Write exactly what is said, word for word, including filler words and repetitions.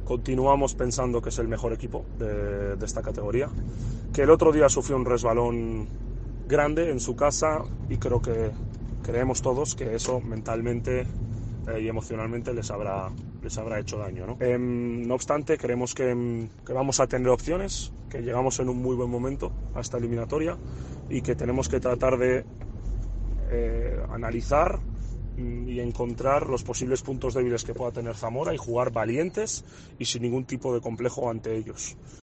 continuamos pensando que es el mejor equipo de, de esta categoría, que el otro día sufrió un resbalón grande en su casa y creo que creemos todos que eso mentalmente eh, y emocionalmente les habrá, les habrá hecho daño, ¿no? Eh, no obstante, creemos que, que vamos a tener opciones, que llegamos en un muy buen momento a esta eliminatoria y que tenemos que tratar de eh, analizar y encontrar los posibles puntos débiles que pueda tener Zamora y jugar valientes y sin ningún tipo de complejo ante ellos.